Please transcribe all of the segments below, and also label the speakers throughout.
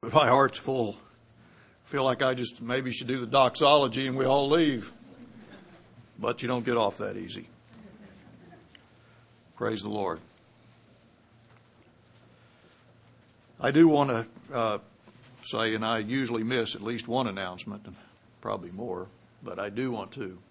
Speaker 1: But my heart's full. I feel like I just maybe should do the doxology and we all leave. But you don't get off that easy. Praise the Lord. I do want to say, and I usually miss at least one announcement, and probably more, but I do want to.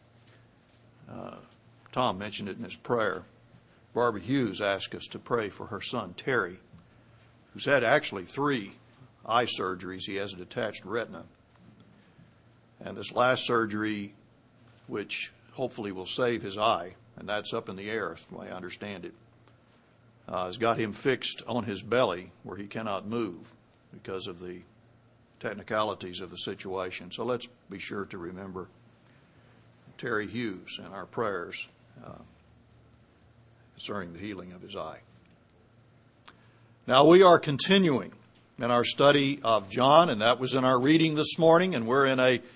Speaker 1: Tom mentioned it in his prayer. Barbara Hughes asked us to pray for her son, Terry, who's had actually 3 eye surgeries. He has a detached retina. And this last surgery, which hopefully will save his eye, and that's up in the air, the way I understand it, has got him fixed on his belly where he cannot move because of the technicalities of the situation. So let's be sure to remember Terry Hughes in our prayers concerning the healing of his eye. Now we are continuing in our study of John, and that was in our reading this morning, and we're in a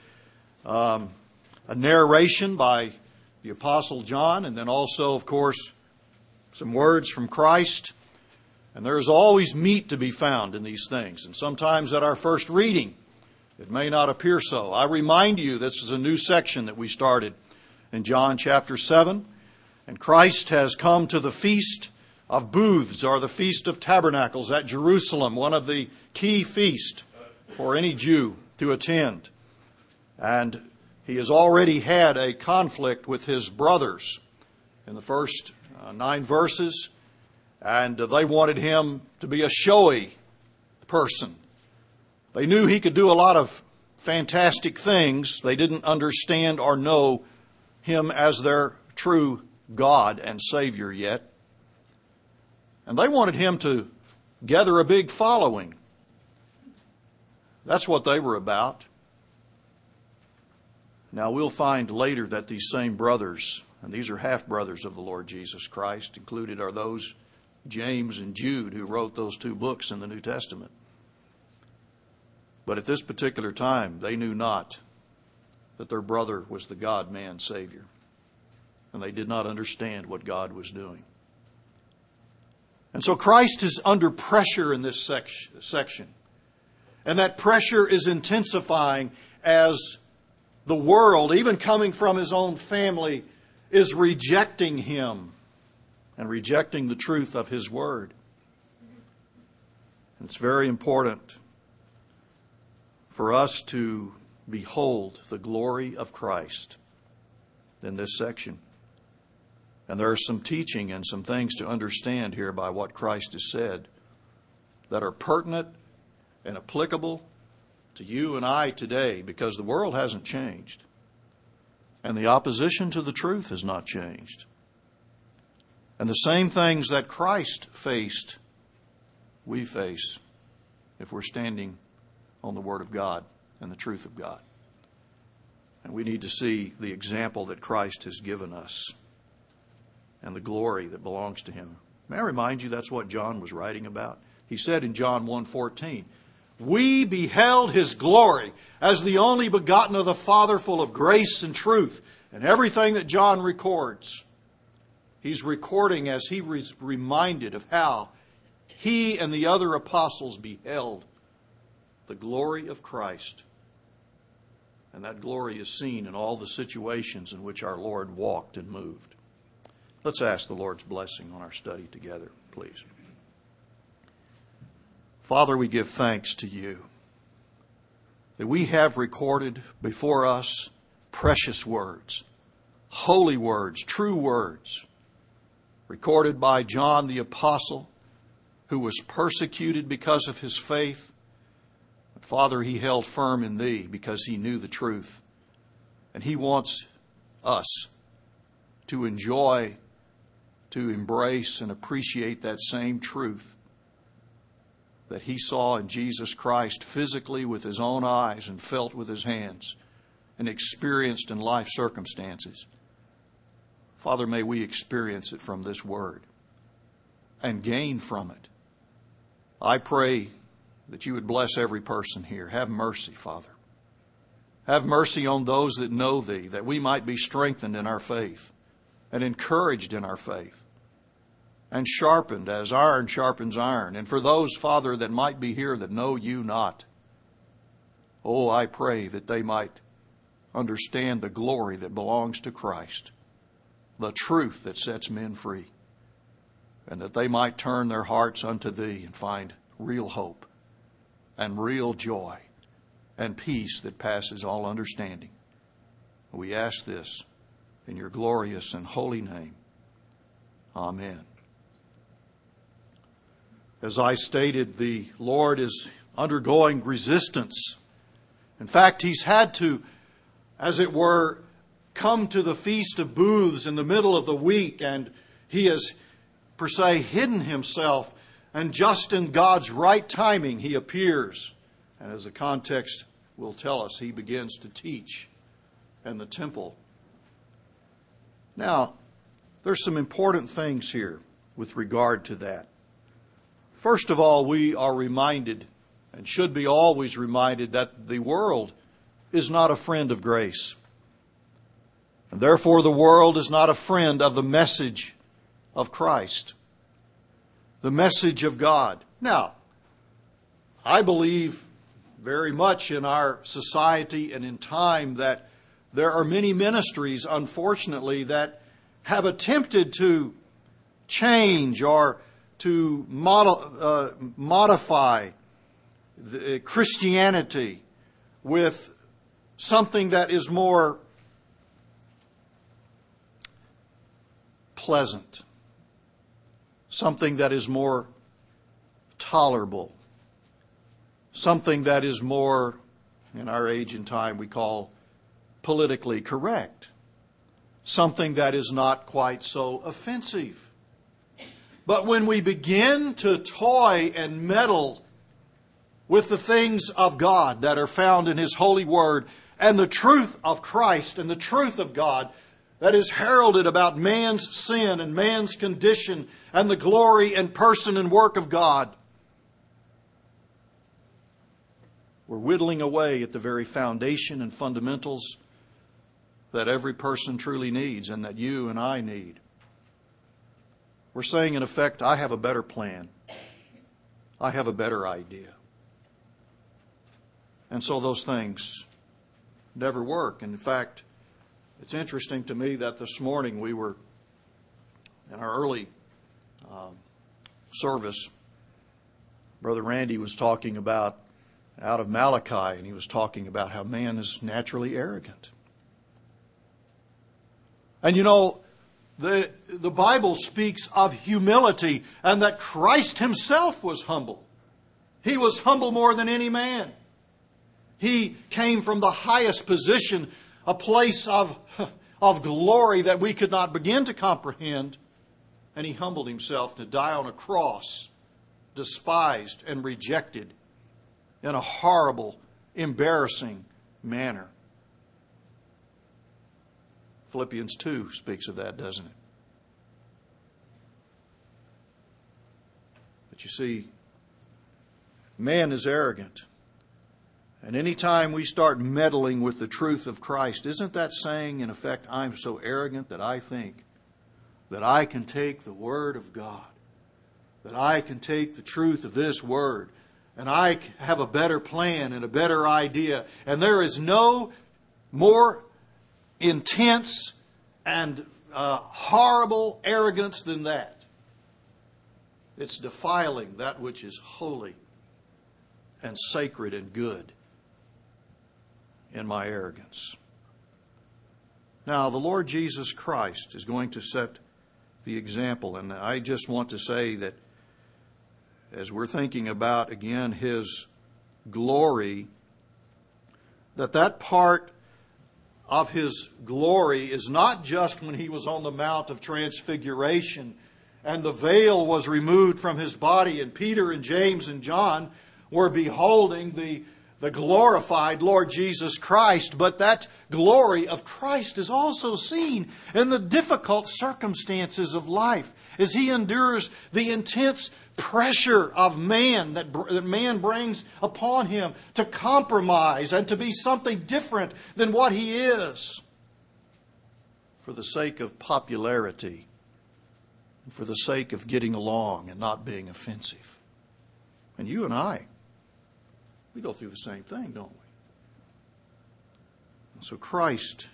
Speaker 1: narration by the Apostle John, and then also, of course, some words from Christ. And there is always meat to be found in these things. And sometimes at our first reading, it may not appear so. I remind you, this is a new section that we started in John chapter 7. And Christ has come to the Feast of Booths, or the Feast of Tabernacles at Jerusalem, one of the key feasts for any Jew to attend. And he has already had a conflict with his brothers in the first 9 verses, and they wanted him to be a showy person. They knew he could do a lot of fantastic things. They didn't understand or know him as their true God and Savior yet. And they wanted him to gather a big following. That's what they were about. Now we'll find later that these same brothers, and these are half-brothers of the Lord Jesus Christ, included are those James and Jude who wrote those 2 books in the New Testament. But at this particular time, they knew not that their brother was the God-man Savior. And they did not understand what God was doing. And so Christ is under pressure in this section. And that pressure is intensifying as the world, even coming from his own family, is rejecting him and rejecting the truth of his word. And it's very important for us to behold the glory of Christ in this section. And there are some teaching and some things to understand here by what Christ has said that are pertinent and applicable to you and I today, because the world hasn't changed. And the opposition to the truth has not changed. And the same things that Christ faced, we face if we're standing on the Word of God and the truth of God. And we need to see the example that Christ has given us and the glory that belongs to him. May I remind you, that's what John was writing about? He said in John 1:14, "We beheld his glory as the only begotten of the Father, full of grace and truth." And everything that John records, he's recording as he was reminded of how he and the other apostles beheld the glory of Christ. And that glory is seen in all the situations in which our Lord walked and moved. Let's ask the Lord's blessing on our study together, please. Father, we give thanks to you that we have recorded before us precious words, holy words, true words, recorded by John the Apostle, who was persecuted because of his faith. But Father, he held firm in thee because he knew the truth. And he wants us to enjoy, to embrace and appreciate that same truth that he saw in Jesus Christ physically with his own eyes and felt with his hands and experienced in life circumstances. Father, may we experience it from this word and gain from it. I pray that you would bless every person here. Have mercy, Father. Have mercy on those that know thee, that we might be strengthened in our faith and encouraged in our faith and sharpened as iron sharpens iron. And for those, Father, that might be here that know you not, Oh, I pray that they might understand the glory that belongs to Christ, the truth that sets men free, and that they might turn their hearts unto Thee and find real hope and real joy and peace that passes all understanding. We ask this in Your glorious and holy name. Amen. As I stated, the Lord is undergoing resistance. In fact, He's had to, as it were, come to the Feast of Booths in the middle of the week, and He has, per se, hidden Himself, and just in God's right timing He appears. And as the context will tell us, He begins to teach in the temple. Now, there's some important things here with regard to that. First of all, we are reminded, and should be always reminded, that the world is not a friend of grace. And therefore the world is not a friend of the message of Christ, the message of God. Now, I believe very much in our society and in time that there are many ministries, unfortunately, that have attempted to change or to modify Christianity with something that is more pleasant, something that is more tolerable, something that is more, in our age and time, we call politically correct, something that is not quite so offensive. But when we begin to toy and meddle with the things of God that are found in His holy word and the truth of Christ and the truth of God that is heralded about man's sin and man's condition and the glory and person and work of God, we're whittling away at the very foundation and fundamentals that every person truly needs and that you and I need. We're saying, in effect, I have a better plan. I have a better idea. And so those things never work. And in fact, it's interesting to me that this morning we were in our early service. Brother Randy was talking about out of Malachi, and he was talking about how man is naturally arrogant. And you know, the Bible speaks of humility and that Christ Himself was humble. He was humble more than any man. He came from the highest position, a place of glory that we could not begin to comprehend. And He humbled Himself to die on a cross, despised and rejected in a horrible, embarrassing manner. Philippians 2 speaks of that, doesn't it? But you see, man is arrogant. And any time we start meddling with the truth of Christ, isn't that saying, in effect, I'm so arrogant that I think that I can take the Word of God, that I can take the truth of this Word, and I have a better plan and a better idea, and there is no more intense and horrible arrogance than that. It's defiling that which is holy and sacred and good in my arrogance. Now, the Lord Jesus Christ is going to set the example, and I just want to say that as we're thinking about, again, His glory, that part of His glory is not just when He was on the Mount of Transfiguration and the veil was removed from His body and Peter and James and John were beholding the glorified Lord Jesus Christ, but that glory of Christ is also seen in the difficult circumstances of life as He endures the intense pressure of man that man brings upon Him to compromise and to be something different than what He is for the sake of popularity, for the sake of getting along and not being offensive. And you and I, we go through the same thing, don't we? So Christ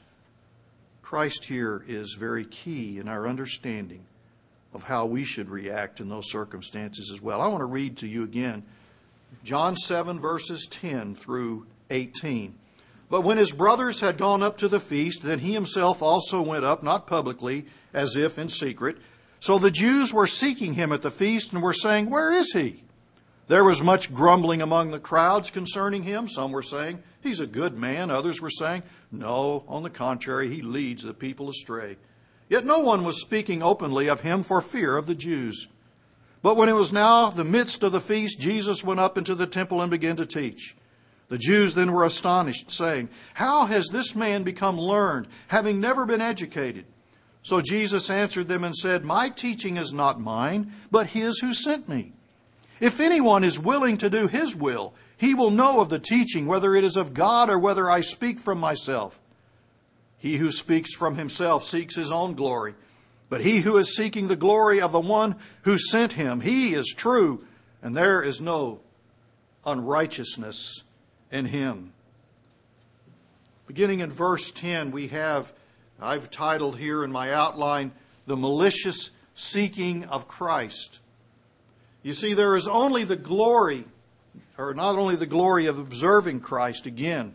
Speaker 1: here is very key in our understanding of how we should react in those circumstances as well. I want to read to you again John 7 verses 10 through 18. But when his brothers had gone up to the feast, then he himself also went up, not publicly, as if in secret. So the Jews were seeking him at the feast and were saying, "Where is he?" There was much grumbling among the crowds concerning him. Some were saying, "He's a good man." Others were saying, "No, on the contrary, he leads the people astray." Yet no one was speaking openly of him for fear of the Jews. But when it was now the midst of the feast, Jesus went up into the temple and began to teach. The Jews then were astonished, saying, "How has this man become learned, having never been educated?" So Jesus answered them and said, "My teaching is not mine, but his who sent me. If anyone is willing to do his will, he will know of the teaching, whether it is of God or whether I speak from myself. He who speaks from himself seeks his own glory, but he who is seeking the glory of the one who sent him, he is true, and there is no unrighteousness in him." Beginning in verse 10, I've titled here in my outline, "The Malicious Seeking of Christ." You see, there is only the glory, or not only the glory of observing Christ again,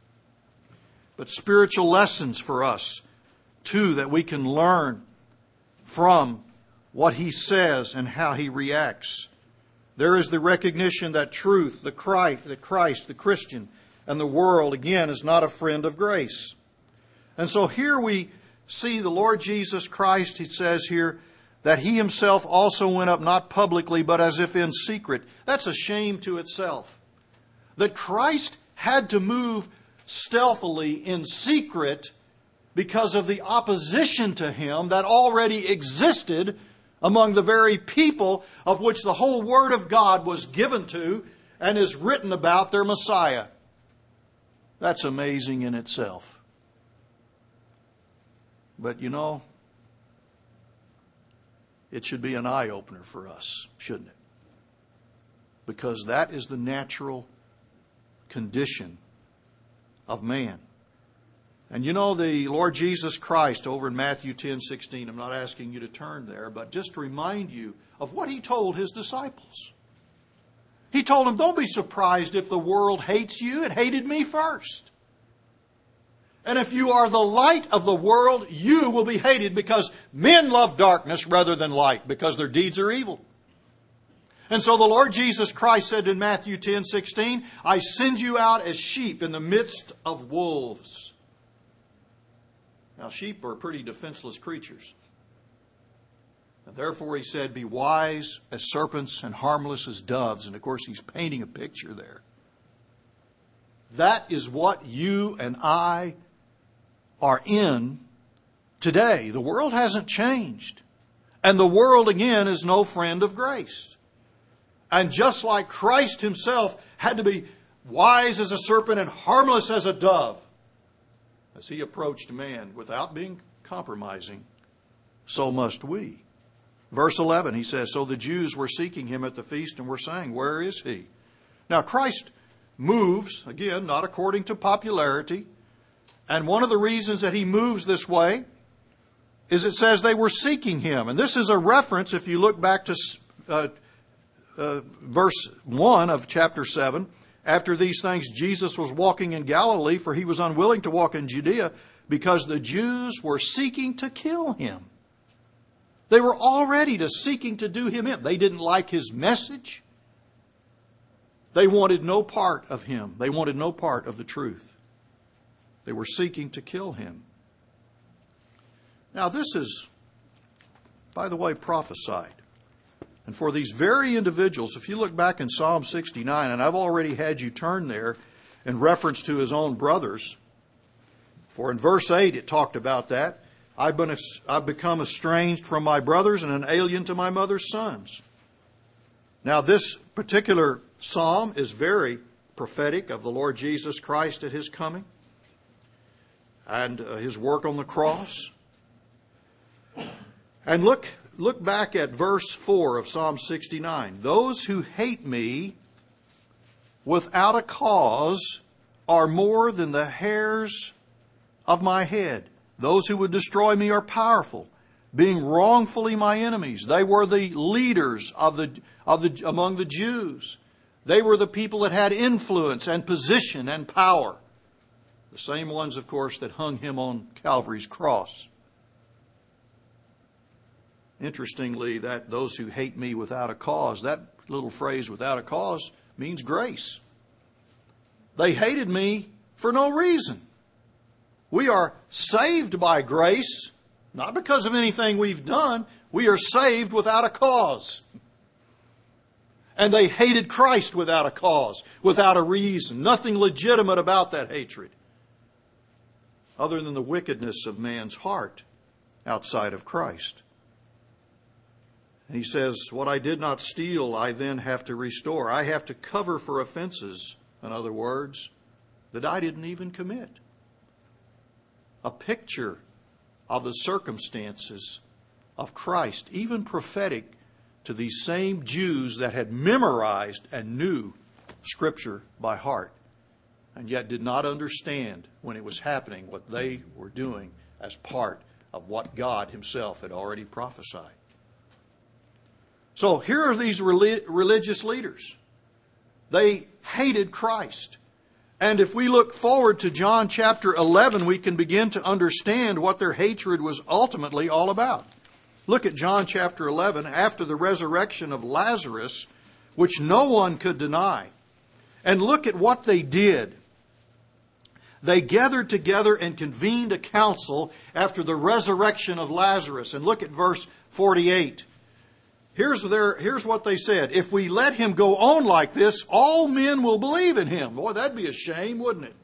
Speaker 1: but spiritual lessons for us, too, that we can learn from what he says and how he reacts. There is the recognition that truth, the Christ, the Christian, and the world, again, is not a friend of grace. And so here we see the Lord Jesus Christ, he says here, that he himself also went up not publicly, but as if in secret. That's a shame to itself. That Christ had to move stealthily in secret because of the opposition to him that already existed among the very people of which the whole Word of God was given to and is written about their Messiah. That's amazing in itself. But you know, it should be an eye-opener for us, shouldn't it? Because that is the natural condition of man. And you know, the Lord Jesus Christ over in Matthew 10:16, I'm not asking you to turn there, but just to remind you of what he told his disciples. He told them, "Don't be surprised if the world hates you. It hated me first. And if you are the light of the world, you will be hated because men love darkness rather than light because their deeds are evil." And so the Lord Jesus Christ said in Matthew 10:16, "I send you out as sheep in the midst of wolves." Now, sheep are pretty defenseless creatures. And therefore, he said, "Be wise as serpents and harmless as doves." And of course, he's painting a picture there. That is what you and I are in today. The world hasn't changed. And the world, again, is no friend of grace. And just like Christ himself had to be wise as a serpent and harmless as a dove, as he approached man without being compromising, so must we. Verse 11, he says, "So the Jews were seeking him at the feast and were saying, 'Where is he?'" Now Christ moves, again, not according to popularity. And one of the reasons that he moves this way is it says they were seeking him. And this is a reference, if you look back to verse 1 of chapter 7. After these things, Jesus was walking in Galilee, for he was unwilling to walk in Judea because the Jews were seeking to kill him. They were already seeking to do him in. They didn't like his message. They wanted no part of him. They wanted no part of the truth. They were seeking to kill him. Now this is, by the way, prophesied. And for these very individuals, if you look back in Psalm 69, and I've already had you turn there in reference to his own brothers, for in verse 8 it talked about that. I've become estranged from my brothers and an alien to my mother's sons. Now this particular psalm is very prophetic of the Lord Jesus Christ at his coming and his work on the cross. And look back at verse 4 of Psalm 69. "Those who hate me without a cause are more than the hairs of my head. Those who would destroy me are powerful, being wrongfully my enemies. They were the leaders among the Jews. They were the people that had influence and position and power. The same ones, of course, that hung him on Calvary's cross. Interestingly, that those who hate me without a cause, that little phrase, without a cause, means grace. They hated me for no reason. We are saved by grace, not because of anything we've done. We are saved without a cause. And they hated Christ without a cause, without a reason. Nothing legitimate about that hatred, other than the wickedness of man's heart outside of Christ. And he says, what I did not steal, I then have to restore. I have to cover for offenses, in other words, that I didn't even commit. A picture of the circumstances of Christ, even prophetic to these same Jews that had memorized and knew Scripture by heart, and yet did not understand when it was happening what they were doing as part of what God Himself had already prophesied. So here are these religious leaders. They hated Christ. And if we look forward to John chapter 11, we can begin to understand what their hatred was ultimately all about. Look at John chapter 11, after the resurrection of Lazarus, which no one could deny. And look at what they did. They gathered together and convened a council after the resurrection of Lazarus. And look at verse 48. Here's what they said. If we let him go on like this, all men will believe in him. Boy, that'd be a shame, wouldn't it?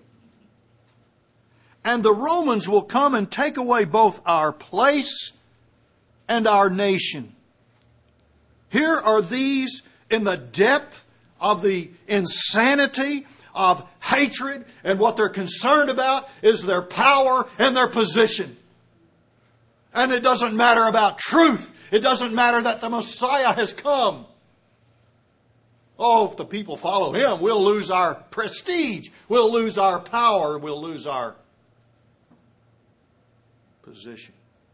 Speaker 1: And the Romans will come and take away both our place and our nation. Here are these in the depth of the insanity of hatred, and what they're concerned about is their power and their position. And it doesn't matter about truth. It doesn't matter that the Messiah has come. Oh, if the people follow Him, we'll lose our prestige. We'll lose our power. We'll lose our position.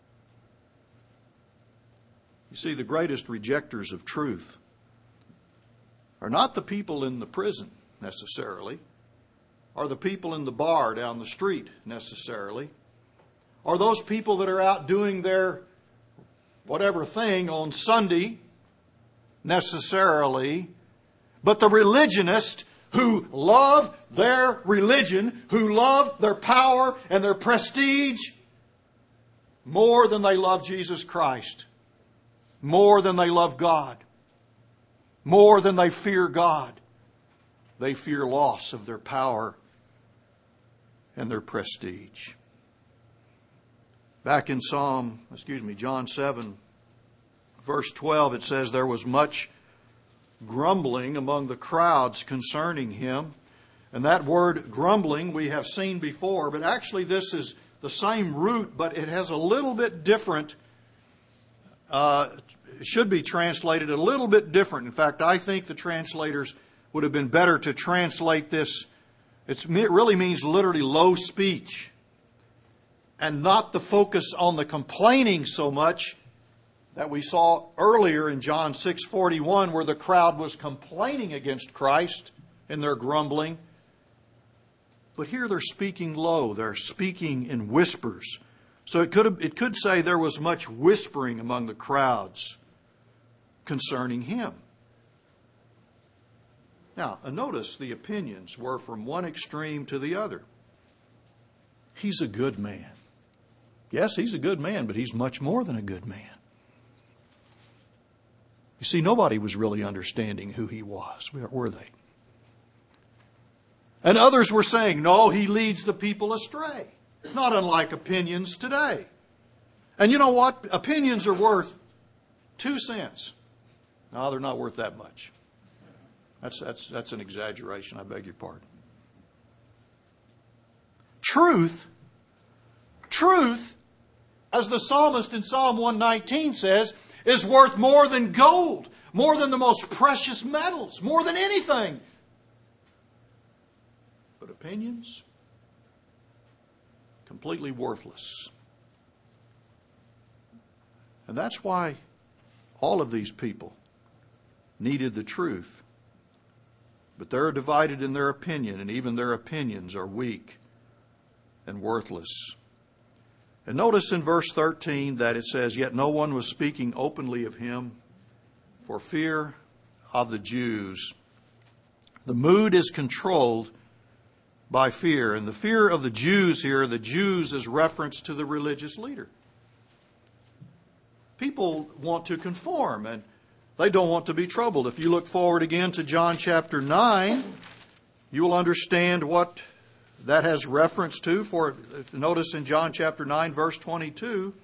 Speaker 1: You see, the greatest rejectors of truth are not the people in the prison necessarily, or the people in the bar down the street necessarily, or those people that are out doing their whatever thing on Sunday necessarily, but the religionists who love their religion, who love their power and their prestige more than they love Jesus Christ, more than they love God, more than they fear God. They fear loss of their power and their prestige. Back in John 7, verse 12, it says, there was much grumbling among the crowds concerning him. And that word grumbling we have seen before, but actually this is the same root, but it has a little bit different, should be translated a little bit different. In fact, I think the translators would have been better to translate this. It really means literally low speech. And not the focus on the complaining so much that we saw earlier in John 6:41, where the crowd was complaining against Christ in their grumbling. But here they're speaking low. They're speaking in whispers. So it could say there was much whispering among the crowds concerning him. Now, notice the opinions were from one extreme to the other. He's a good man. Yes, he's a good man, but he's much more than a good man. You see, nobody was really understanding who he was, were they? And others were saying, no, he leads the people astray. Not unlike opinions today. And you know what? Opinions are worth 2 cents. No, they're not worth that much. That's an exaggeration. I beg your pardon. Truth, as the psalmist in Psalm 119 says, is worth more than gold, more than the most precious metals, more than anything. But opinions, completely worthless. And that's why all of these people needed the truth. But they're divided in their opinion, and even their opinions are weak and worthless. And notice in verse 13 that it says, "Yet no one was speaking openly of him for fear of the Jews." The mood is controlled by fear. And the fear of the Jews here, the Jews is reference to the religious leader. People want to conform, and they don't want to be troubled. If you look forward again to John chapter 9, you will understand what that has reference to. For notice in John chapter 9, verse 22,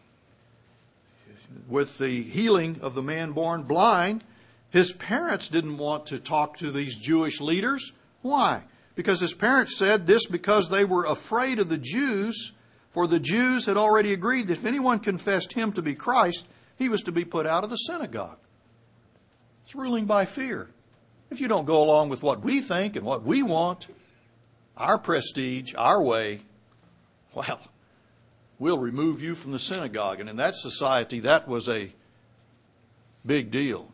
Speaker 1: with the healing of the man born blind, his parents didn't want to talk to these Jewish leaders. Why? Because his parents said this because they were afraid of the Jews, for the Jews had already agreed that if anyone confessed him to be Christ, he was to be put out of the synagogue. It's ruling by fear. If you don't go along with what we think and what we want, our prestige, our way, well, we'll remove you from the synagogue. And in that society, that was a big deal.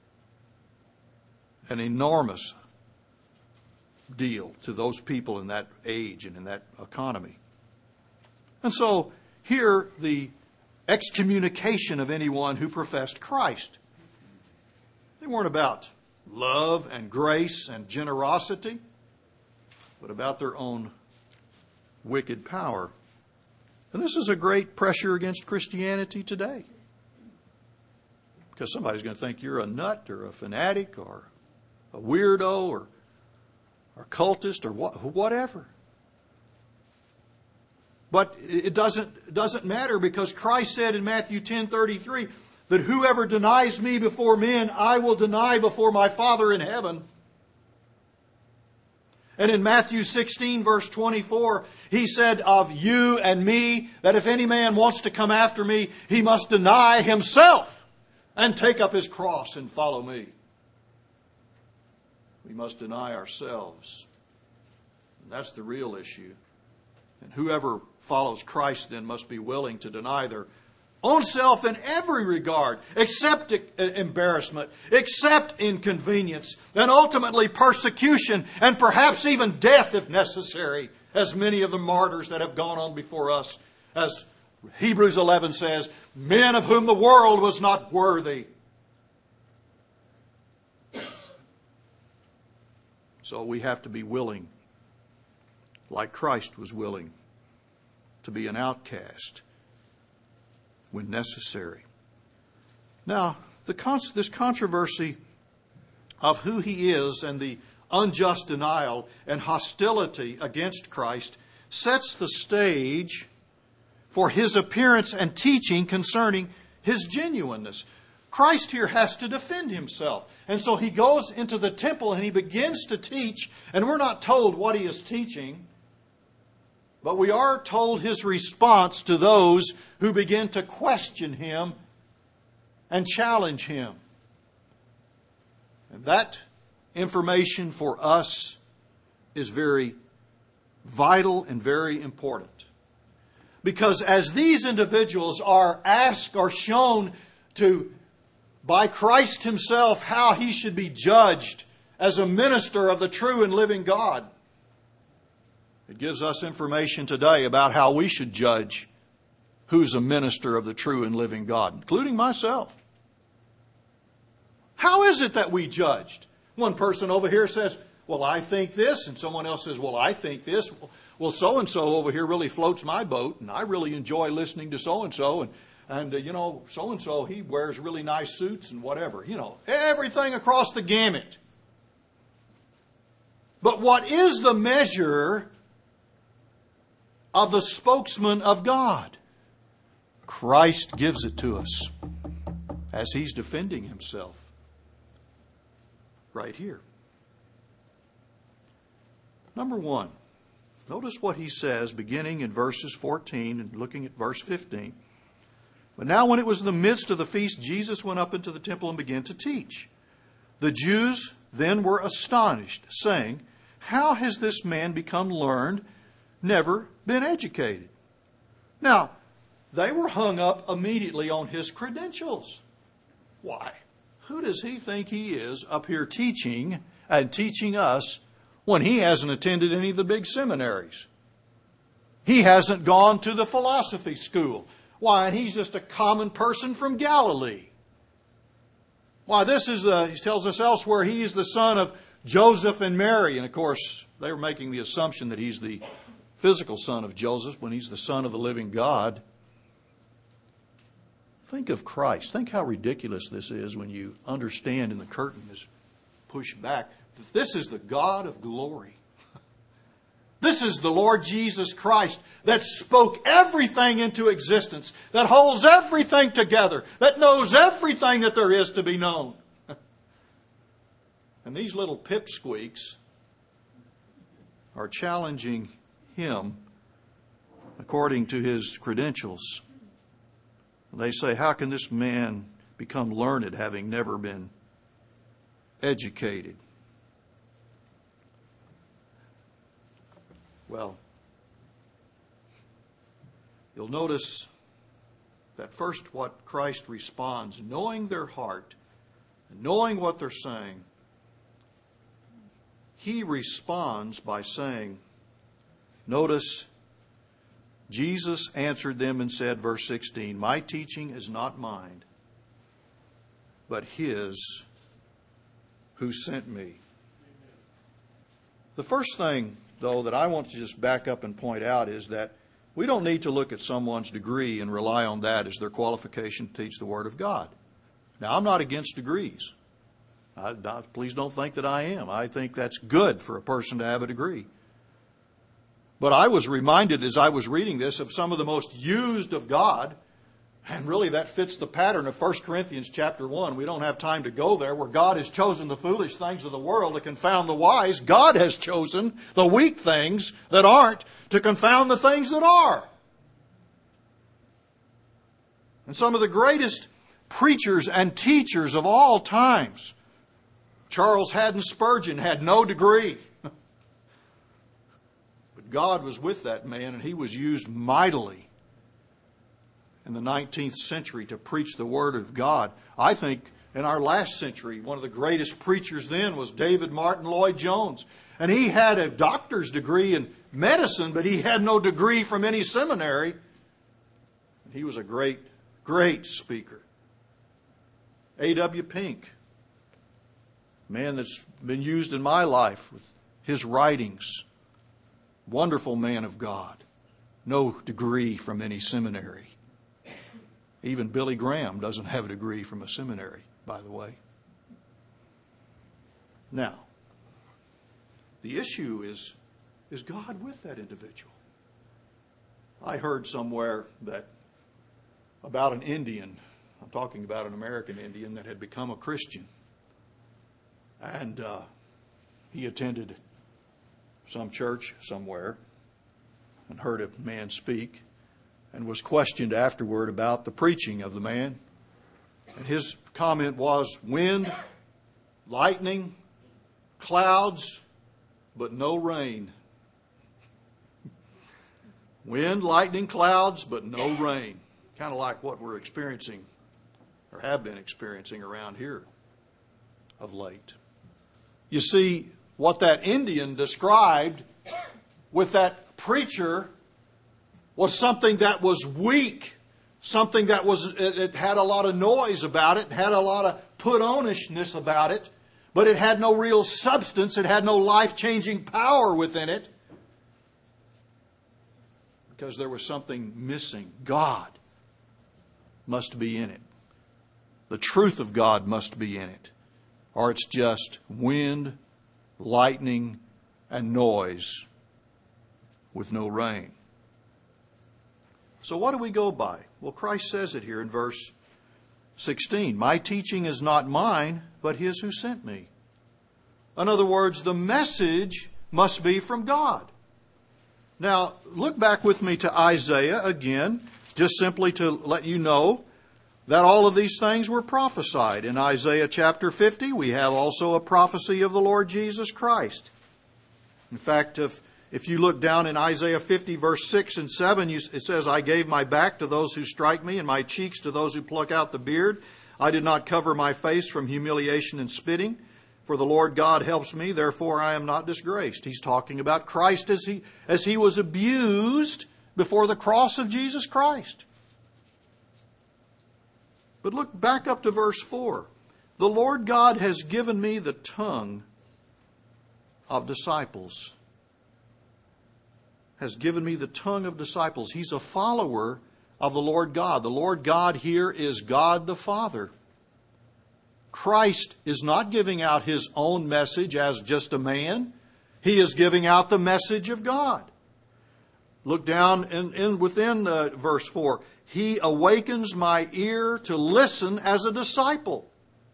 Speaker 1: An enormous deal to those people in that age and in that economy. And so here, the excommunication of anyone who professed Christ. They weren't about love and grace and generosity, but about their own wicked power. And this is a great pressure against Christianity today. Because somebody's going to think you're a nut or a fanatic or a weirdo or cultist or whatever. But it doesn't matter, because Christ said in Matthew 10:33 that whoever denies me before men, I will deny before my Father in heaven. And in Matthew 16, verse 24, he said of you and me that if any man wants to come after me, he must deny himself and take up his cross and follow me. We must deny ourselves. And that's the real issue. And whoever follows Christ then must be willing to deny their own self in every regard, except embarrassment, except inconvenience, and ultimately persecution, and perhaps even death if necessary, as many of the martyrs that have gone on before us. As Hebrews 11 says, men of whom the world was not worthy. So we have to be willing, like Christ was willing, to be an outcast when necessary. Now, this controversy of who he is and the unjust denial and hostility against Christ sets the stage for his appearance and teaching concerning his genuineness. Christ here has to defend himself. And so he goes into the temple and he begins to teach, and we're not told what he is teaching, but we are told his response to those who begin to question him and challenge him. And that information for us is very vital and very important. Because as these individuals are asked or shown to, by Christ himself, how he should be judged as a minister of the true and living God, it gives us information today about how we should judge who's a minister of the true and living God, including myself. How is it that we judged? One person over here says, well, I think this, and someone else says, well, I think this. Well, so-and-so over here really floats my boat, and I really enjoy listening to so-and-so, and so-and-so, he wears really nice suits and whatever. Everything across the gamut. But what is the measure of the spokesman of God? Christ gives it to us as he's defending himself right here. Number one, notice what he says beginning in verses 14 and looking at verse 15. But now when it was in the midst of the feast, Jesus went up into the temple and began to teach. The Jews then were astonished, saying, how has this man become learned never been educated. Now, they were hung up immediately on his credentials. Why? Who does he think he is up here teaching and teaching us when he hasn't attended any of the big seminaries? He hasn't gone to the philosophy school. Why, and he's just a common person from Galilee. Why, he tells us elsewhere, he is the son of Joseph and Mary. And of course, they were making the assumption that he's the physical son of Joseph when he's the son of the living God. Think of Christ. Think how ridiculous this is when you understand and the curtain is pushed back. This is the God of glory. This is the Lord Jesus Christ that spoke everything into existence, that holds everything together, that knows everything that there is to be known. And these little pipsqueaks are challenging him according to his credentials. They say, how can this man become learned having never been educated? Well, you'll notice that first what Christ responds, knowing their heart, knowing what they're saying, he responds by saying, notice, Jesus answered them and said, verse 16, my teaching is not mine, but his who sent me. The first thing, though, that I want to just back up and point out is that we don't need to look at someone's degree and rely on that as their qualification to teach the Word of God. Now, I'm not against degrees. Please don't think that I am. I think that's good for a person to have a degree. But I was reminded as I was reading this of some of the most used of God, and really that fits the pattern of 1 Corinthians chapter 1. We don't have time to go there, where God has chosen the foolish things of the world to confound the wise. God has chosen the weak things that aren't to confound the things that are. And some of the greatest preachers and teachers of all times, Charles Haddon Spurgeon had no degree. But God was with that man, and he was used mightily in the 19th century to preach the Word of God. I think in our last century, one of the greatest preachers then was David Martin Lloyd-Jones. And he had a doctor's degree in medicine, but he had no degree from any seminary. He was a great, great speaker. A.W. Pink, man that's been used in my life with his writings. Wonderful man of God. No degree from any seminary. Even Billy Graham doesn't have a degree from a seminary, by the way. Now, the issue is God with that individual? I heard somewhere that about an Indian, I'm talking about an American Indian that had become a Christian. And he attended some church somewhere and heard a man speak and was questioned afterward about the preaching of the man. And his comment was, wind, lightning, clouds, but no rain. Wind, lightning, clouds, but no rain. Kind of like what we're experiencing or have been experiencing around here of late. You see, what that Indian described with that preacher was something that was weak, something that it had a lot of noise about it, had a lot of put-onishness about it, but it had no real substance, it had no life-changing power within it, because there was something missing. God must be in it. The truth of God must be in it, or it's just wind, lightning, and noise with no rain. So what do we go by? Well, Christ says it here in verse 16. My teaching is not mine, but his who sent me. In other words, the message must be from God. Now, look back with me to Isaiah again, just simply to let you know that all of these things were prophesied. In Isaiah chapter 50, we have also a prophecy of the Lord Jesus Christ. In fact, If you look down in Isaiah 50, verse 6 and 7, it says, I gave my back to those who strike me, and my cheeks to those who pluck out the beard. I did not cover my face from humiliation and spitting, for the Lord God helps me, therefore I am not disgraced. He's talking about Christ as he was abused before the cross of Jesus Christ. But look back up to verse 4. The Lord God has given me the tongue of disciples. Has given me the tongue of disciples. He's a follower of the Lord God. The Lord God here is God the Father. Christ is not giving out His own message as just a man. He is giving out the message of God. Look down within verse 4. He awakens my ear to listen as a disciple.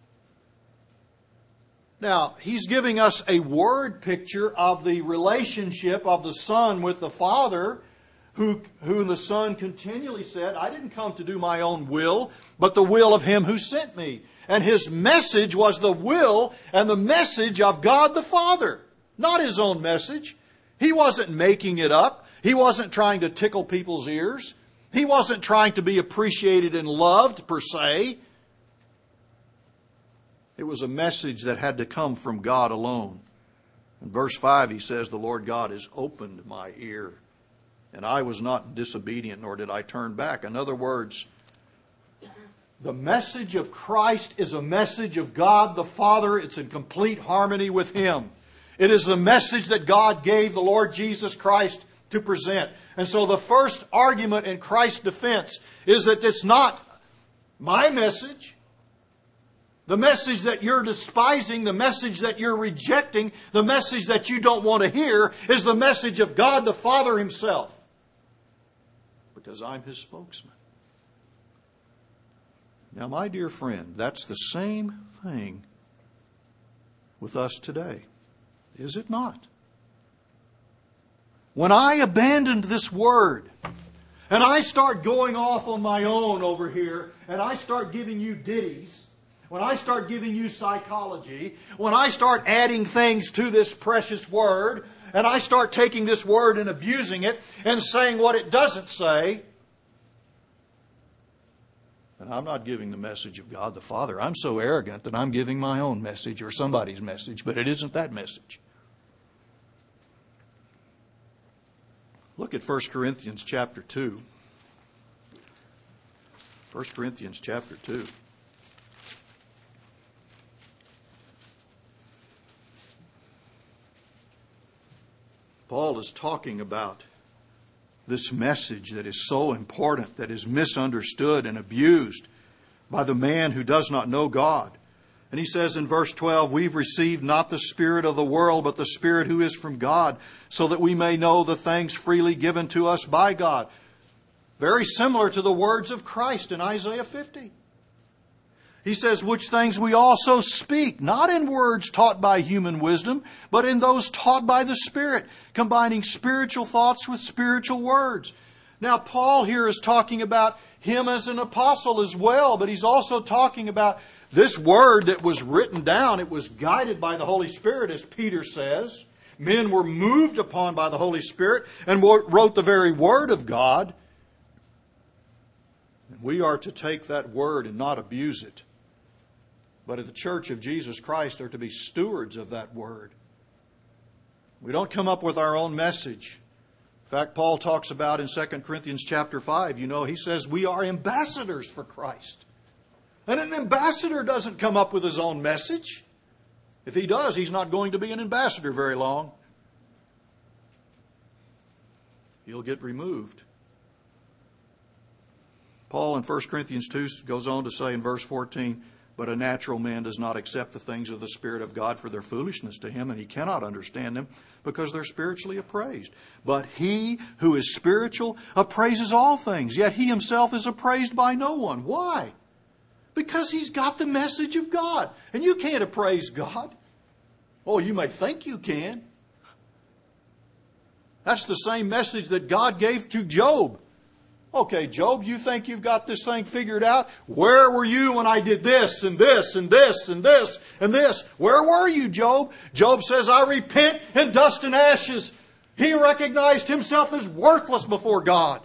Speaker 1: Now, He's giving us a word picture of the relationship of the Son with the Father, who the Son continually said, I didn't come to do my own will, but the will of Him who sent me. And His message was the will and the message of God the Father, not His own message. He wasn't making it up. He wasn't trying to tickle people's ears. He wasn't trying to be appreciated and loved per se. It was a message that had to come from God alone. In verse 5 he says, the Lord God has opened my ear, and I was not disobedient, nor did I turn back. In other words, the message of Christ is a message of God the Father. It's in complete harmony with Him. It is the message that God gave the Lord Jesus Christ to present. And so the first argument in Christ's defense is that it's not my message. The message that you're despising, the message that you're rejecting, the message that you don't want to hear is the message of God the Father Himself. Because I'm His spokesman. Now, my dear friend, that's the same thing with us today. Is it not? When I abandoned this Word, and I start going off on my own over here, and I start giving you ditties, when I start giving you psychology, when I start adding things to this precious Word, and I start taking this Word and abusing it, and saying what it doesn't say, then I'm not giving the message of God the Father. I'm so arrogant that I'm giving my own message or somebody's message, but it isn't that message. Look at 1 Corinthians chapter 2. 1 Corinthians chapter 2. Paul is talking about this message that is so important, that is misunderstood and abused by the man who does not know God. And he says in verse 12, we've received not the spirit of the world, but the Spirit who is from God, so that we may know the things freely given to us by God. Very similar to the words of Christ in Isaiah 50. He says, which things we also speak, not in words taught by human wisdom, but in those taught by the Spirit, combining spiritual thoughts with spiritual words. Now, Paul here is talking about him as an apostle as well, but he's also talking about this word that was written down. It was guided by the Holy Spirit, as Peter says. Men were moved upon by the Holy Spirit and wrote the very Word of God. And we are to take that Word and not abuse it. But at the Church of Jesus Christ are to be stewards of that Word. We don't come up with our own message. In fact, Paul talks about in 2 Corinthians chapter 5, he says we are ambassadors for Christ. And an ambassador doesn't come up with his own message. If he does, he's not going to be an ambassador very long. He'll get removed. Paul in 1 Corinthians 2 goes on to say in verse 14, but a natural man does not accept the things of the Spirit of God, for their foolishness to him, and he cannot understand them because they're spiritually appraised. But he who is spiritual appraises all things, yet he himself is appraised by no one. Why? Because he's got the message of God. And you can't appraise God. Oh, you may think you can. That's the same message that God gave to Job. Okay, Job, you think you've got this thing figured out? Where were you when I did this and this and this and this and this? Where were you, Job? Job says, I repent in dust and ashes. He recognized himself as worthless before God.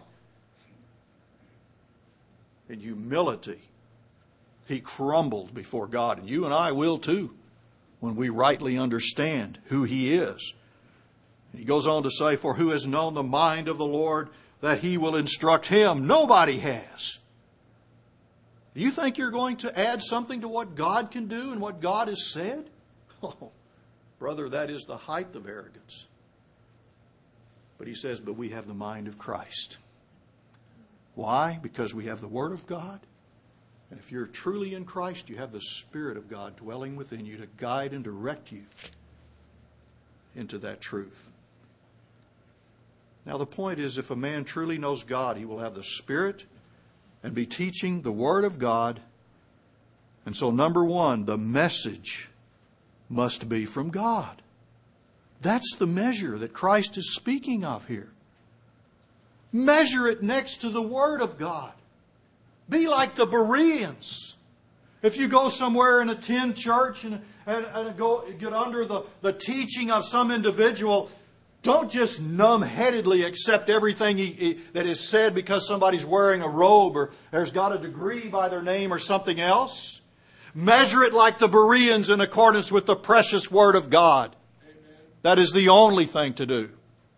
Speaker 1: In humility, he crumbled before God. And you and I will too, when we rightly understand who he is. And he goes on to say, for who has known the mind of the Lord, that he will instruct him? Nobody has. Do you think you're going to add something to what God can do and what God has said? Oh, brother, that is the height of arrogance. But he says, but we have the mind of Christ. Why? Because we have the Word of God. And if you're truly in Christ, you have the Spirit of God dwelling within you to guide and direct you into that truth. Now the point is, if a man truly knows God, he will have the Spirit and be teaching the Word of God. And so, number one, the message must be from God. That's the measure that Christ is speaking of here. Measure it next to the Word of God. Be like the Bereans. If you go somewhere and attend church and go get under the teaching of some individual, don't just numb-headedly accept everything that is said because somebody's wearing a robe or there's got a degree by their name or something else. Measure it like the Bereans in accordance with the precious Word of God. Amen. That is the only thing to do.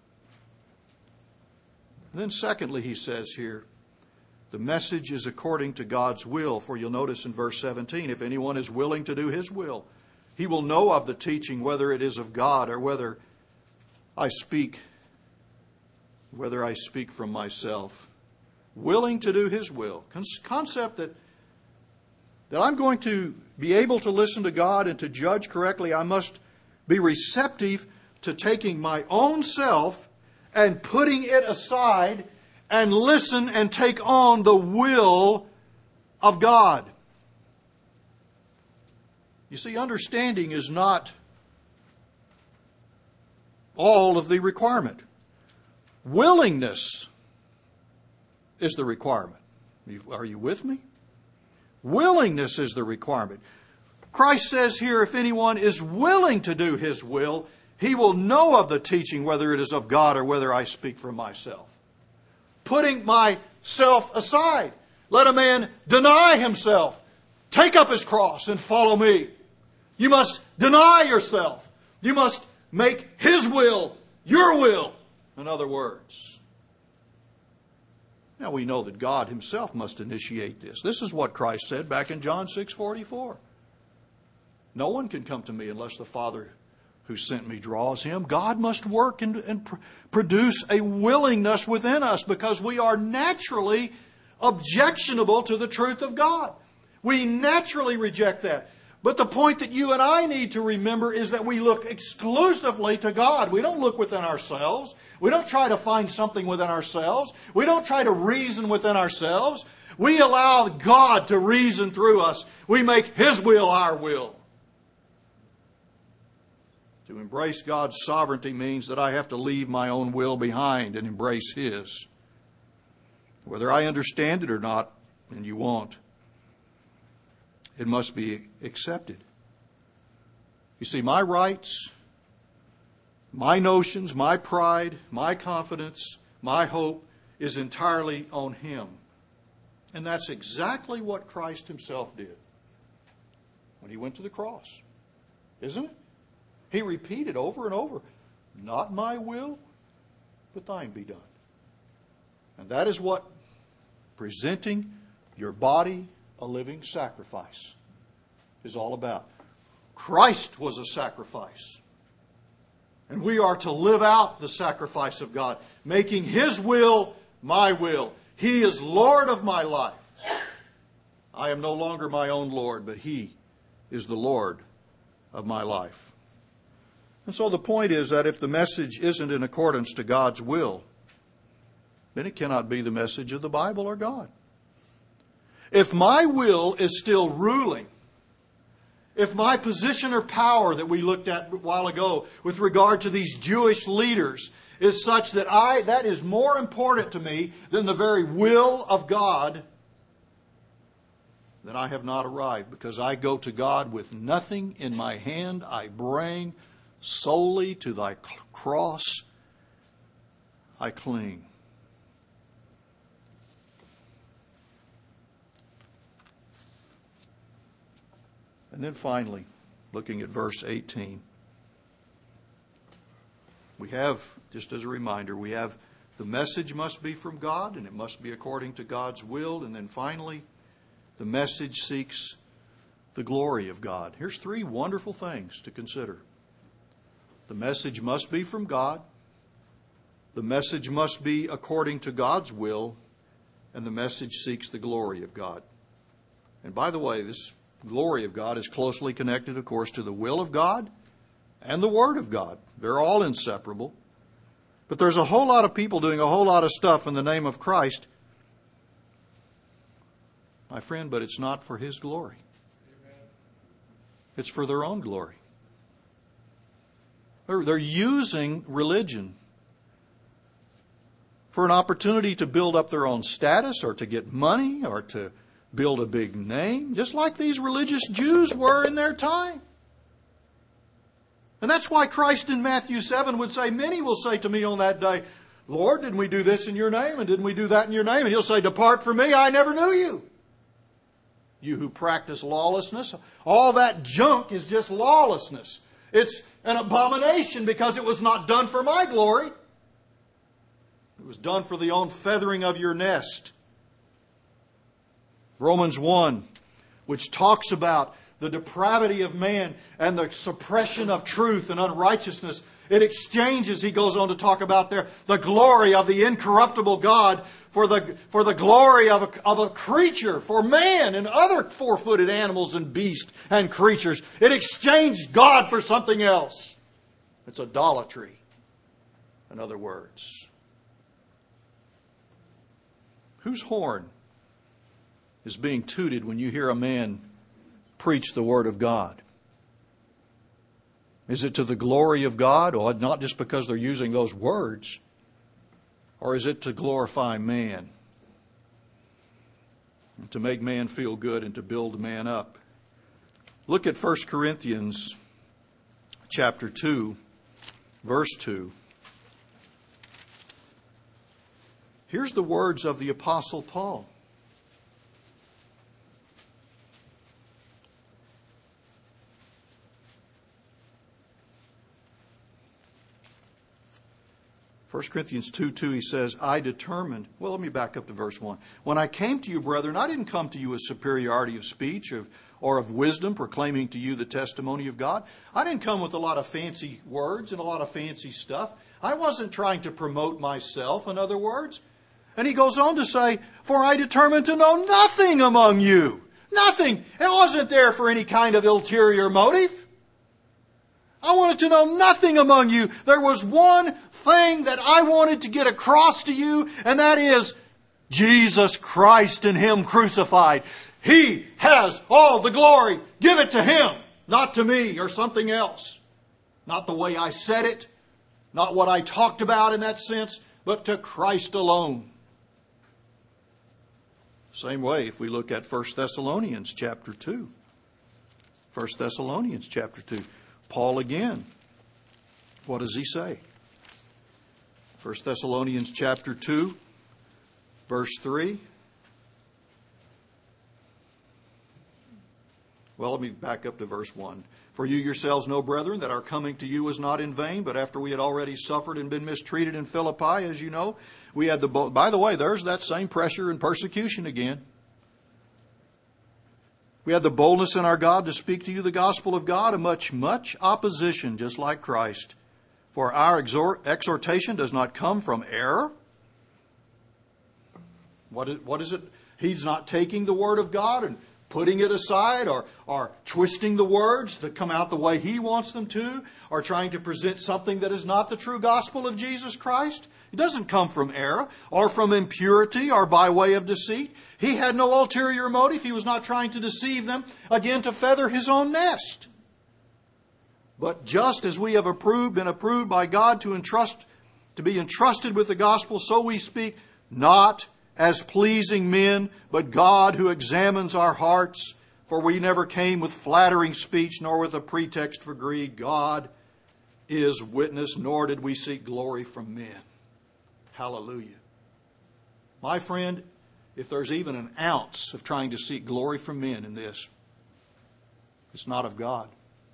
Speaker 1: And then secondly, he says here, the message is according to God's will. For you'll notice in verse 17, if anyone is willing to do his will, he will know of the teaching, whether it is of God or whether I speak from myself. Willing to do his will. Concept that I'm going to be able to listen to God and to judge correctly. I must be receptive to taking my own self and putting it aside and listen and take on the will of God. You see, understanding is not all of the requirement. Willingness is the requirement. Are you with me? Willingness is the requirement. Christ says here, if anyone is willing to do his will, he will know of the teaching, whether it is of God or whether I speak from myself. Putting myself aside. Let a man deny himself. Take up his cross and follow me. You must deny yourself. You must make his will your will, in other words. Now we know that God himself must initiate this. This is what Christ said back in John 6:44. No one can come to me unless the Father who sent me draws him. God must work and produce a willingness within us because we are naturally objectionable to the truth of God. We naturally reject that. But the point that you and I need to remember is that we look exclusively to God. We don't look within ourselves. We don't try to find something within ourselves. We don't try to reason within ourselves. We allow God to reason through us. We make his will our will. To embrace God's sovereignty means that I have to leave my own will behind and embrace his. Whether I understand it or not, and you won't, it must be accepted. You see, my rights, my notions, my pride, my confidence, my hope is entirely on him. And that's exactly what Christ himself did when he went to the cross. Isn't it? He repeated over and over, not my will, but thine be done. And that is what presenting your body a living sacrifice is all about. Christ was a sacrifice. And we are to live out the sacrifice of God, making his will my will. He is Lord of my life. I am no longer my own Lord, but he is the Lord of my life. And so the point is that if the message isn't in accordance to God's will, then it cannot be the message of the Bible or God. If my will is still ruling, if my position or power that we looked at a while ago with regard to these Jewish leaders is such that that is more important to me than the very will of God, then I have not arrived, because I go to God with nothing in my hand. I bring solely to thy cross I cling. And then finally, looking at verse 18, we have, just as a reminder, we have the message must be from God, and it must be according to God's will. And then finally, the message seeks the glory of God. Here's three wonderful things to consider. The message must be from God. The message must be according to God's will. And the message seeks the glory of God. And by the way, this glory of God is closely connected, of course, to the will of God and the Word of God. They're all inseparable. But there's a whole lot of people doing a whole lot of stuff in the name of Christ, my friend, but it's not for His glory. It's for their own glory. They're using religion for an opportunity to build up their own status or to get money or to build a big name, just like these religious Jews were in their time. And that's why Christ in Matthew 7 would say, many will say to me on that day, Lord, didn't we do this in your name? And didn't we do that in your name? And He'll say, depart from me, I never knew you. You who practice lawlessness. All that junk is just lawlessness. It's an abomination because it was not done for my glory. It was done for the own feathering of your nest. Romans 1, which talks about the depravity of man and the suppression of truth and unrighteousness. It exchanges, he goes on to talk about there, the glory of the incorruptible God for the glory of a creature, for man and other four-footed animals and beasts and creatures. It exchanged God for something else. It's idolatry, in other words. Whose horn is being tooted when you hear a man preach the Word of God? Is it to the glory of God, or not just because they're using those words? Or is it to glorify man? To make man feel good and to build man up? Look at 1 Corinthians chapter 2, verse 2. Here's the words of the Apostle Paul. First Corinthians 2:2, he says, I determined. Well, let me back up to verse 1. When I came to you, brethren, I didn't come to you with superiority of speech or of wisdom, proclaiming to you the testimony of God. I didn't come with a lot of fancy words and a lot of fancy stuff. I wasn't trying to promote myself, in other words. And he goes on to say, for I determined to know nothing among you. Nothing. It wasn't there for any kind of ulterior motive. I wanted to know nothing among you. There was one thing that I wanted to get across to you, and that is Jesus Christ and Him crucified. He has all the glory. Give it to Him, not to me or something else. Not the way I said it, not what I talked about in that sense, but to Christ alone. Same way if we look at 1 Thessalonians chapter 2. 1 Thessalonians chapter 2. Paul again, what does he say? 1 Thessalonians chapter 2, verse 3. Well, let me back up to verse 1. For you yourselves know, brethren, that our coming to you was not in vain, but after we had already suffered and been mistreated in Philippi, as you know, we had by the way, there's that same pressure and persecution again. We had the boldness in our God to speak to you the gospel of God, and much opposition, just like Christ. For our exhortation does not come from error. What is it? He's not taking the Word of God and putting it aside or twisting the words to come out the way He wants them to, or trying to present something that is not the true gospel of Jesus Christ. It doesn't come from error or from impurity or by way of deceit. He had no ulterior motive. He was not trying to deceive them, again, to feather his own nest. But just as we have been approved by God to be entrusted with the gospel, so we speak, not as pleasing men, but God who examines our hearts. For we never came with flattering speech, nor with a pretext for greed. God is witness, nor did we seek glory from men. Hallelujah. My friend, if there's even an ounce of trying to seek glory from men in this, it's not of God.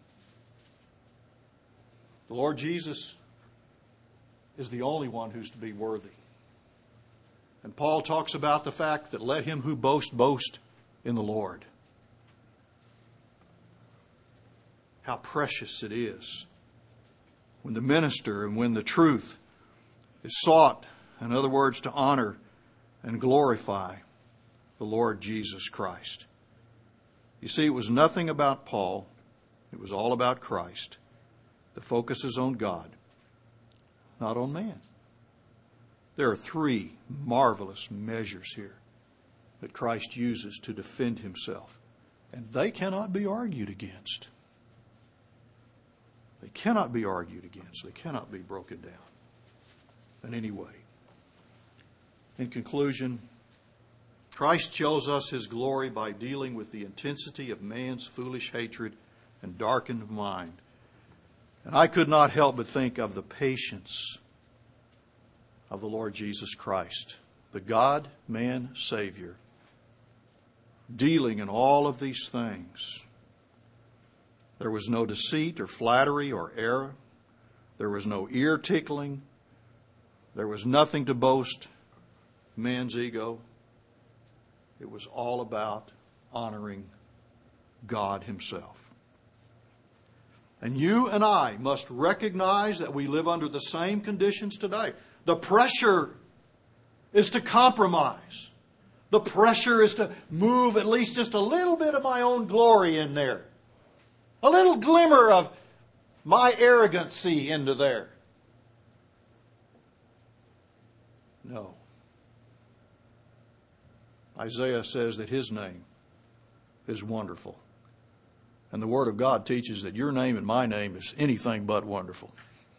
Speaker 1: The Lord Jesus is the only one who's to be worthy. And Paul talks about the fact that let him who boast, boast in the Lord. How precious it is when the minister and when the truth is sought, in other words, to honor and glorify the Lord Jesus Christ. You see, it was nothing about Paul. It was all about Christ. The focus is on God, not on man. There are three marvelous measures here that Christ uses to defend himself, and they cannot be argued against. They cannot be argued against. They cannot be broken down in any way. In conclusion, Christ shows us his glory by dealing with the intensity of man's foolish hatred and darkened mind. And I could not help but think of the patience of the Lord Jesus Christ, the God-man Savior, dealing in all of these things. There was no deceit or flattery or error. There was no ear tickling. There was nothing to boast man's ego. It was all about honoring God himself. And you and I must recognize that we live under the same conditions today. The pressure is to compromise. The pressure is to move at least just a little bit of my own glory in there. A little glimmer of my arrogancy into there. No. Isaiah says that his name is wonderful. And the Word of God teaches that your name and my name is anything but wonderful.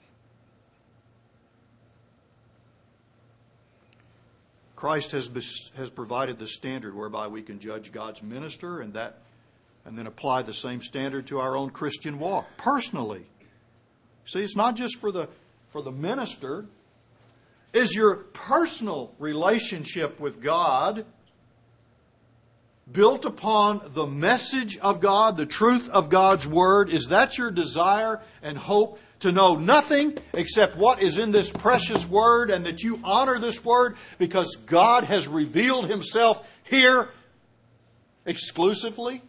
Speaker 1: Christ has provided the standard whereby we can judge God's minister and then apply the same standard to our own Christian walk personally. See, it's not just for the minister. Is your personal relationship with God built upon the message of God, the truth of God's Word? Is that your desire and hope, to know nothing except what is in this precious Word, and that you honor this Word because God has revealed himself here exclusively?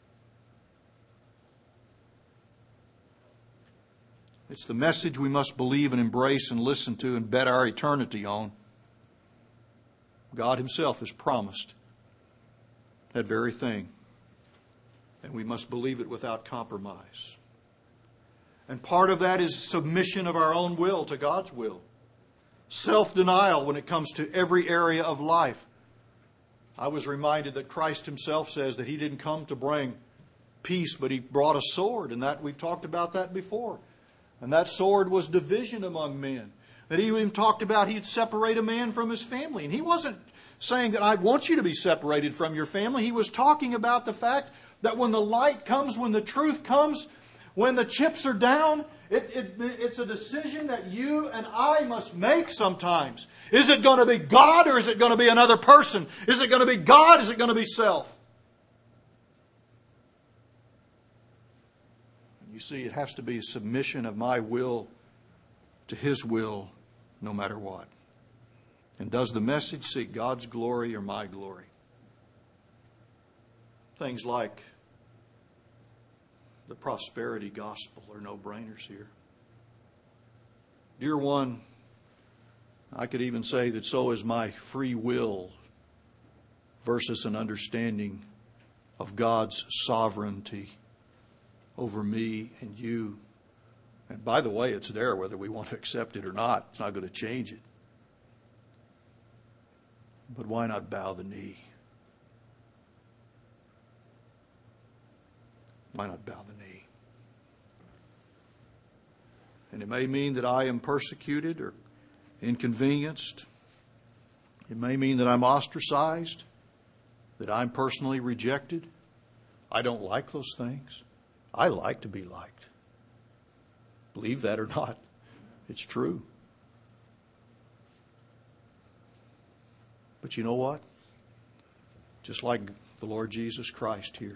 Speaker 1: It's the message we must believe and embrace and listen to and bet our eternity on. God himself has promised that very thing, and we must believe it without compromise. And part of that is submission of our own will to God's will. Self-denial when it comes to every area of life. I was reminded that Christ himself says that he didn't come to bring peace, but he brought a sword, and that we've talked about that before. And that sword was division among men. That he even talked about he'd separate a man from his family. And he wasn't saying that I want you to be separated from your family. He was talking about the fact that when the light comes, when the truth comes, when the chips are down, it's a decision that you and I must make sometimes. Is it going to be God or is it going to be another person? Is it going to be God? Is it going to be self? You see, it has to be a submission of my will to his will, no matter what. And does the message seek God's glory or my glory? Things like the prosperity gospel are no-brainers here. Dear one, I could even say that so is my free will versus an understanding of God's sovereignty over me and you. And by the way, it's there whether we want to accept it or not. It's not going to change it. But why not bow the knee? Why not bow the knee? And it may mean that I am persecuted or inconvenienced. It may mean that I'm ostracized, that I'm personally rejected. I don't like those things. I like to be liked. Believe that or not, it's true. But you know what? Just like the Lord Jesus Christ here,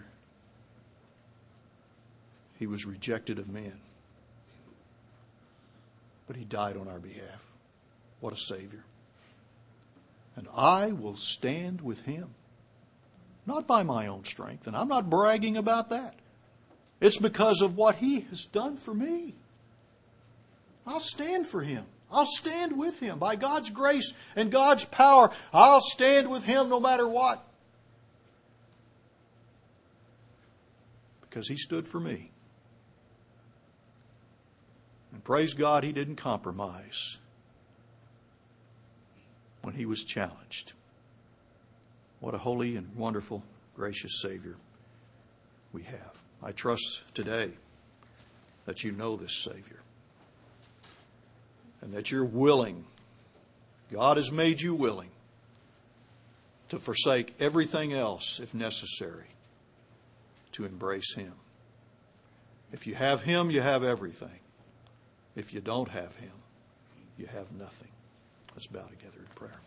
Speaker 1: He was rejected of men. But He died on our behalf. What a Savior. And I will stand with Him. Not by my own strength. And I'm not bragging about that. It's because of what He has done for me. I'll stand for Him. I'll stand with Him. By God's grace and God's power, I'll stand with Him no matter what. Because He stood for me. And praise God, He didn't compromise when He was challenged. What a holy and wonderful, gracious Savior we have. I trust today that you know this Savior. And that you're willing, God has made you willing, to forsake everything else if necessary to embrace Him. If you have Him, you have everything. If you don't have Him, you have nothing. Let's bow together in prayer.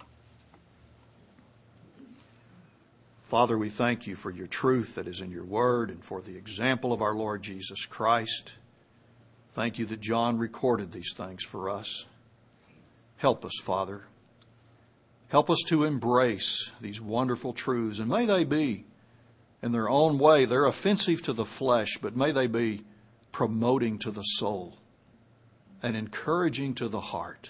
Speaker 1: Father, we thank you for your truth that is in your word and for the example of our Lord Jesus Christ. Thank you that John recorded these things for us. Help us, Father. Help us to embrace these wonderful truths. And may they be, in their own way, they're offensive to the flesh, but may they be promoting to the soul and encouraging to the heart.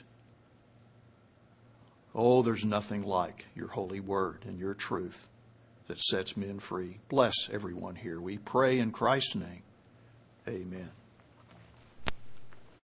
Speaker 1: Oh, there's nothing like your holy word and your truth that sets men free. Bless everyone here. We pray in Christ's name. Amen.